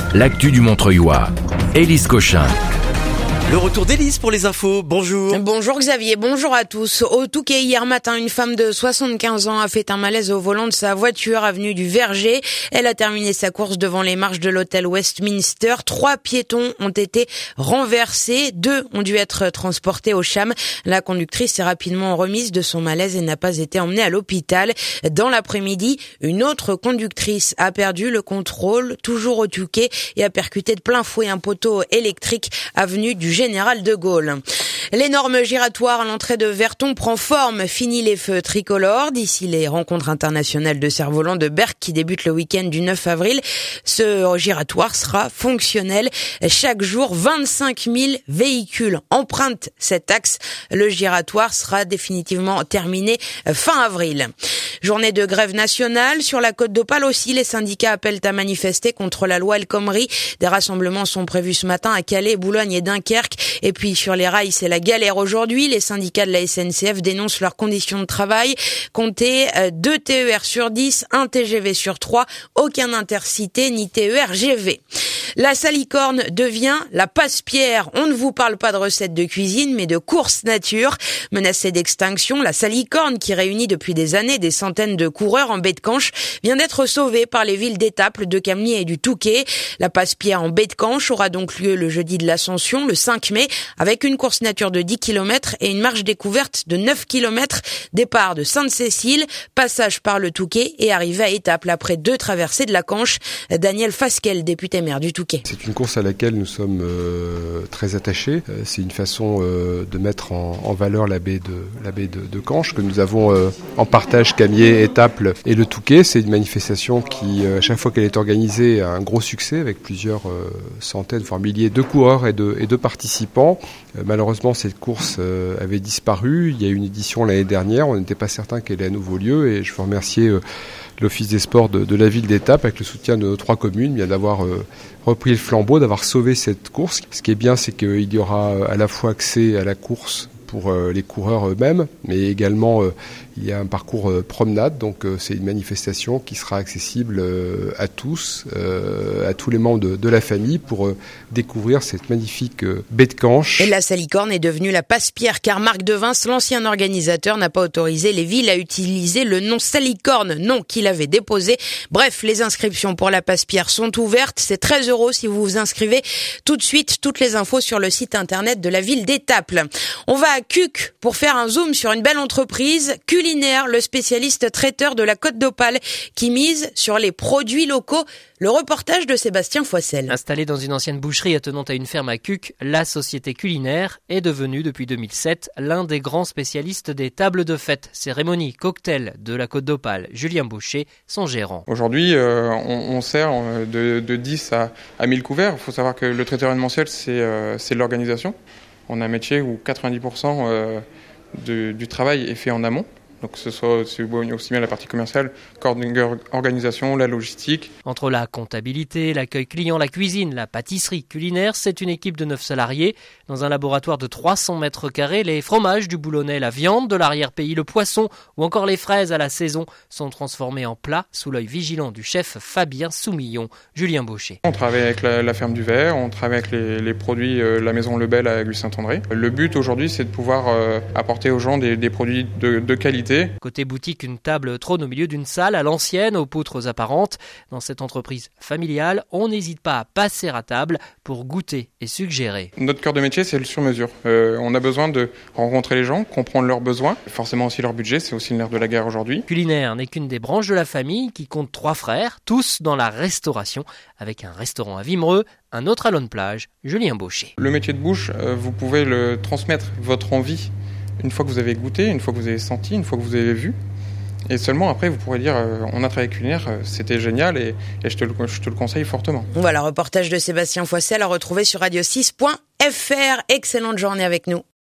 l'actu du Montreuilois. Élise Cochin. Le retour d'Élise pour les infos. Bonjour. Bonjour Xavier, bonjour à tous. Au Touquet, hier matin, une femme de 75 ans a fait un malaise au volant de sa voiture avenue du Verger. Elle a terminé sa course devant les marches de l'hôtel Westminster. 3 piétons ont été renversés. 2 ont dû être transportés au CHAM. La conductrice s'est rapidement remise de son malaise et n'a pas été emmenée à l'hôpital. Dans l'après-midi, une autre conductrice a perdu le contrôle, toujours au Touquet, et a percuté de plein fouet un poteau électrique avenue du Général de Gaulle. L'énorme giratoire à l'entrée de Verton prend forme. Fini les feux tricolores. D'ici les rencontres internationales de cerfs-volants de Berck qui débutent le week-end du 9 avril, ce giratoire sera fonctionnel. Chaque jour, 25 000 véhicules empruntent cet axe. Le giratoire sera définitivement terminé fin avril. Journée de grève nationale. Sur la Côte d'Opale aussi, les syndicats appellent à manifester contre la loi El Khomri. Des rassemblements sont prévus ce matin à Calais, Boulogne et Dunkerque. Et puis sur les rails, c'est la galère aujourd'hui. Les syndicats de la SNCF dénoncent leurs conditions de travail. Comptez 2 TER sur 10, 1 TGV sur 3, aucun intercité ni TER GV. La salicorne devient la passe-pierre. On ne vous parle pas de recettes de cuisine, mais de courses nature. Menacée d'extinction, la salicorne, qui réunit depuis des années des centaines de coureurs en baie de Canche, vient d'être sauvée par les villes d'Étaples, de Camlier et du Touquet. La passe-pierre en baie de Canche aura donc lieu le jeudi de l'Ascension, le 5 mai, avec une course nature de 10 km et une marche découverte de 9 km. Départ de Sainte-Cécile, passage par le Touquet et arrivée à Étaples après 2 traversées de la Canche. Daniel Fasquelle, député maire du Touquet. C'est une course à laquelle nous sommes très attachés. C'est une façon de mettre en valeur la baie de Canche que nous avons en partage Camlier, Étaples et le Touquet. C'est une manifestation qui, à chaque fois qu'elle est organisée, a un gros succès avec plusieurs centaines, voire milliers de coureurs et de participants. Malheureusement, cette course avait disparu. Il y a eu une édition l'année dernière. On n'était pas certain qu'elle ait à nouveau lieu et je veux remercier l'Office des sports de la ville d'Étaples, avec le soutien de nos 3 communes, bien d'avoir repris le flambeau, d'avoir sauvé cette course. Ce qui est bien, c'est qu'il y aura à la fois accès à la course pour les coureurs eux-mêmes, mais également il y a un parcours promenade, donc c'est une manifestation qui sera accessible à tous, à tous les membres de la famille pour découvrir cette magnifique baie de Canche. Et la salicorne est devenue la passe-pierre car Marc Devins, l'ancien organisateur, n'a pas autorisé les villes à utiliser le nom salicorne, nom qu'il avait déposé. Bref, les inscriptions pour la passe-pierre sont ouvertes, c'est 13 € si vous vous inscrivez tout de suite. Toutes les infos sur le site internet de la ville d'Étaples. On va à Cuc pour faire un zoom sur une belle entreprise, Culinaire, le spécialiste traiteur de la Côte d'Opale qui mise sur les produits locaux. Le reportage de Sébastien Foissel. Installée dans une ancienne boucherie attenante à une ferme à Cuc, la société Culinaire est devenue depuis 2007 l'un des grands spécialistes des tables de fête, cérémonies, cocktails de la Côte d'Opale. Julien Boucher, son gérant. Aujourd'hui, on sert de 10 à 1000 couverts. Il faut savoir que le traiteur événementiel, c'est l'organisation. On a un métier où 90% du travail est fait en amont. Donc ce soit aussi bien la partie commerciale, organisation, la logistique. Entre la comptabilité, l'accueil client, la cuisine, la pâtisserie Culinaire, c'est une équipe de 9 salariés. Dans un laboratoire de 300 mètres carrés, les fromages du Boulonnais, la viande de l'arrière-pays, le poisson ou encore les fraises à la saison sont transformés en plats sous l'œil vigilant du chef Fabien Soumillon. Julien Baucher. On travaille avec la ferme du Verre, on travaille avec les produits la maison Lebel à Gus-Saint-André. Le but aujourd'hui, c'est de pouvoir apporter aux gens des produits de qualité. Côté boutique, une table trône au milieu d'une salle à l'ancienne, aux poutres apparentes. Dans cette entreprise familiale, on n'hésite pas à passer à table pour goûter et suggérer. Notre cœur de métier, c'est le sur-mesure. On a besoin de rencontrer les gens, comprendre leurs besoins, forcément aussi leur budget, c'est aussi le nerf de la guerre aujourd'hui. Culinaire n'est qu'une des branches de la famille qui compte 3 frères, tous dans la restauration, avec un restaurant à Vimereux, un autre à Lonne-Plage, Julien Baucher. Le métier de bouche, vous pouvez le transmettre, votre envie, une fois que vous avez goûté, une fois que vous avez senti, une fois que vous avez vu. Et seulement après, vous pourrez dire on a travaillé Culinaire, c'était génial et je te le conseille fortement. Voilà, reportage de Sébastien Foissel à retrouver sur radio6.fr. Excellente journée avec nous.